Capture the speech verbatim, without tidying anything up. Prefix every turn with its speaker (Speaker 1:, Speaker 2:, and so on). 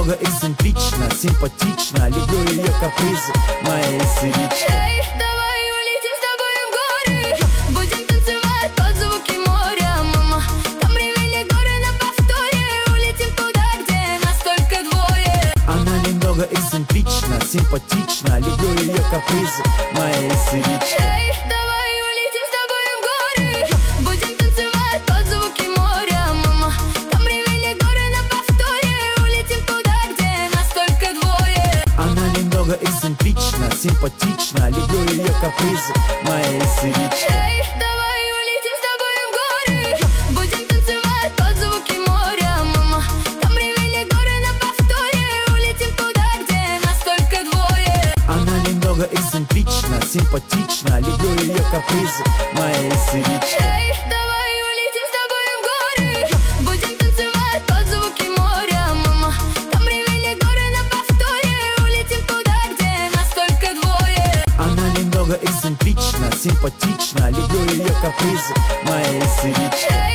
Speaker 1: немного эксцентрична, симпатична, люблю ее капризы, моя истеричка.
Speaker 2: Эй, давай улетим с тобой в горы, будем танцевать под звуки моря, мама. Там ревели горы на повторе, улетим туда, где нас только двое.
Speaker 1: Она немного эксцентрична, симпатична, люблю ее капризы, моя истеричка.
Speaker 2: Эй, давай улетим с тобой в горы, будем танцевать под звуки моря, мама. Там ревели горы на повторе, улетим туда, где нас только двое.
Speaker 1: Она немного эксцентрична, симпатична, люблю ее капризы, моя истеричка.
Speaker 2: Эй, давай улетим с тобой в горы, будем танцевать под звуки моря, мама. Там ревели горы на повторе, улетим туда, где нас только двое.
Speaker 1: Она немного эксцентрична, симпатична, люблю ее капризы, моя истеричка.
Speaker 2: Эй, давай улетим с тобой в горы, будем танцевать под звуки моря, мама. Там ревели горы на повторе, улетим туда, где нас только двое.
Speaker 1: Она немного эксцентрична, симпатична, люблю ее капризы, моя истеричка.
Speaker 2: Эй,